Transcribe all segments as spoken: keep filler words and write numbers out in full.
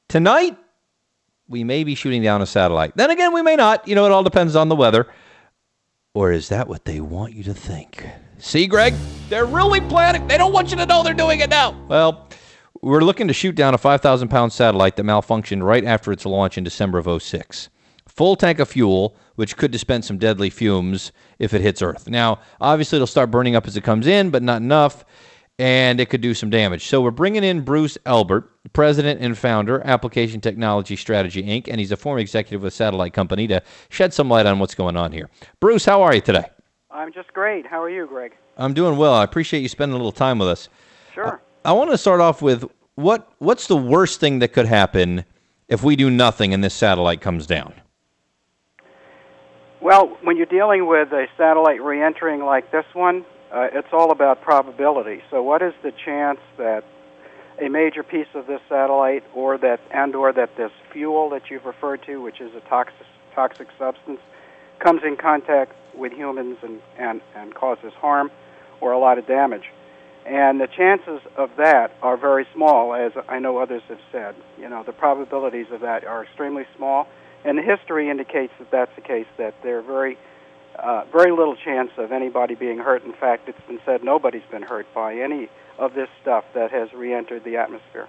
Tonight, we may be shooting down a satellite. Then again, we may not. You know, it all depends on the weather. Or is that what they want you to think? See, Greg? They're really planning. They don't want you to know they're doing it now. Well, we're looking to shoot down a five thousand pound satellite that malfunctioned right after its launch in December of oh six. Full tank of fuel, which could dispense some deadly fumes if it hits Earth. Now, obviously, it'll start burning up as it comes in, but not enough, and it could do some damage. So we're bringing in Bruce Elbert, president and founder, Application Technology Strategy, Incorporated, and he's a former executive of a satellite company, to shed some light on what's going on here. Bruce, how are you today? I'm just great. How are you, Greg? I'm doing well. I appreciate you spending a little time with us. Sure. I, I want to start off with what what's the worst thing that could happen if we do nothing and this satellite comes down? Well, when you're dealing with a satellite reentering like this one, uh, it's all about probability. So what is the chance that a major piece of this satellite or that and or that this fuel that you've referred to, which is a toxic toxic substance, comes in contact with humans and, and, and causes harm or a lot of damage? And the chances of that are very small, as I know others have said. You know, the probabilities of that are extremely small, and the history indicates that that's the case, that there's very, uh, very little chance of anybody being hurt. In fact, it's been said nobody's been hurt by any of this stuff that has re-entered the atmosphere.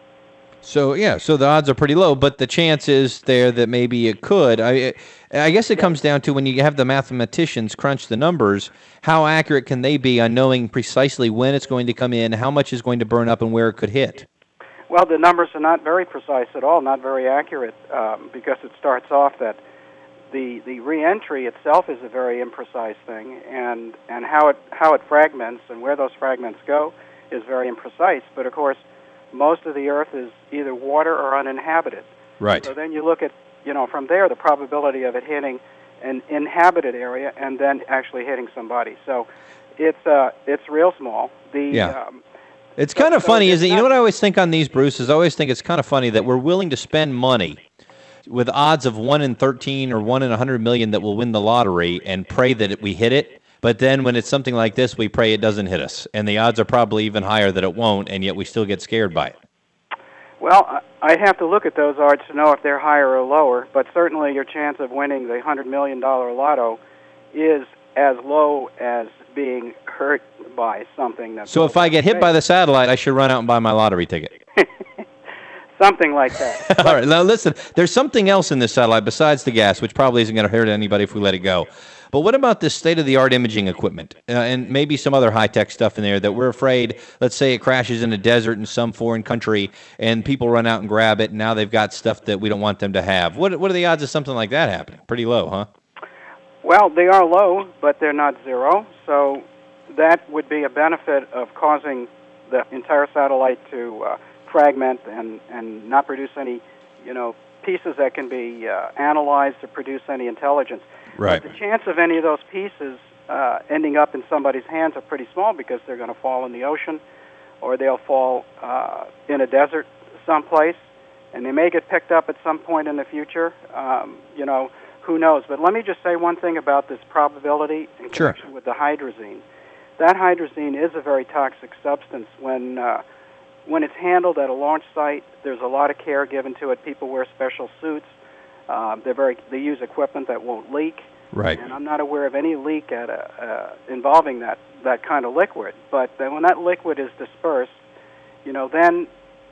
So, yeah, so the odds are pretty low, but the chance is there that maybe it could. I I guess it comes down to when you have the mathematicians crunch the numbers, how accurate can they be on knowing precisely when it's going to come in, how much is going to burn up, and where it could hit? Well, the numbers are not very precise at all, not very accurate, um, because it starts off that the the re-entry itself is a very imprecise thing, and, and how it how it fragments and where those fragments go is very imprecise. But, of course, most of the Earth is either water or uninhabited. Right. So then you look at, you know, from there, the probability of it hitting an inhabited area and then actually hitting somebody. So it's uh, it's real small. The Yeah. um, It's kind of so funny, it's isn't it? You not- know what I always think on these, Bruce, is I always think it's kind of funny that we're willing to spend money with odds of one in thirteen or one in one hundred million that will win the lottery and pray that it, we hit it. But then when it's something like this, we pray it doesn't hit us. And the odds are probably even higher that it won't, and yet we still get scared by it. Well, I- I'd have to look at those odds to know if they're higher or lower, but certainly your chance of winning the one hundred million dollars lotto is as low as being hurt by something. That's So if I get hit by the satellite, I should run out and buy my lottery ticket. something like that. All right, now listen, there's something else in this satellite besides the gas, which probably isn't going to hurt anybody if we let it go. But what about this state-of-the-art imaging equipment uh, and maybe some other high-tech stuff in there that we're afraid, let's say it crashes in a desert in some foreign country and people run out and grab it, and now they've got stuff that we don't want them to have. What, what are the odds of something like that happening? Pretty low, huh? Well, they are low, but they're not zero. So that would be a benefit of causing the entire satellite to uh, fragment and, and not produce any, you know, pieces that can be uh, analyzed to produce any intelligence. Right. But the chance of any of those pieces uh, ending up in somebody's hands are pretty small because they're going to fall in the ocean or they'll fall uh, in a desert someplace, and they may get picked up at some point in the future. Um, you know, who knows? But let me just say one thing about this probability in Sure. connection with the hydrazine. That hydrazine is a very toxic substance. When uh, when it's handled at a launch site, there's a lot of care given to it. People wear special suits. Uh, they're very they use equipment that won't leak. Right. And I'm not aware of any leak at a, uh, involving that, that kind of liquid. But then when that liquid is dispersed, you know, then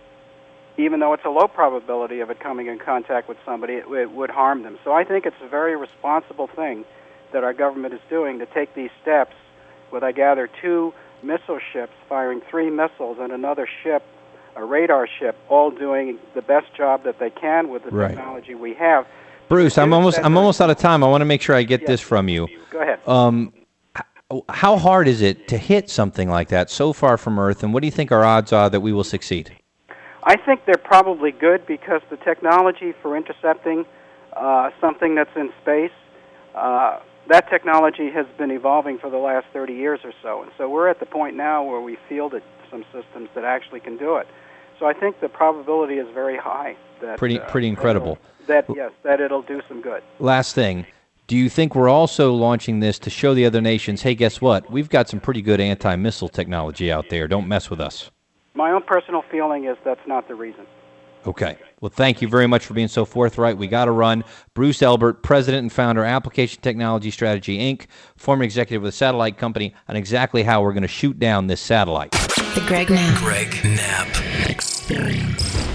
even though it's a low probability of it coming in contact with somebody, it, it would harm them. So I think it's a very responsible thing that our government is doing to take these steps with, I gather, two missile ships firing three missiles and another ship, a radar ship, all doing the best job that they can with the Right. technology we have. Bruce, I'm Dude, almost that's I'm a- almost out of time. I want to make sure I get Yes. this from you. Go ahead. Um, h- how hard is it to hit something like that so far from Earth, and what do you think our odds are that we will succeed? I think they're probably good because the technology for intercepting uh, something that's in space, uh, that technology has been evolving for the last thirty years or so. And so we're at the point now where we fielded some systems that actually can do it. So I think the probability is very high. That, Pretty uh, pretty incredible. That, yes, that it'll do some good. Last thing, do you think we're also launching this to show the other nations, hey, guess what? We've got some pretty good anti-missile technology out there. Don't mess with us. My own personal feeling is that's not the reason. Okay. Well, thank you very much for being so forthright. We got to run. Bruce Elbert, President and Founder, Application Technology Strategy, Incorporated, former executive with a satellite company, on exactly how we're going to shoot down this satellite. The Greg Knapp. Greg Knapp Experience.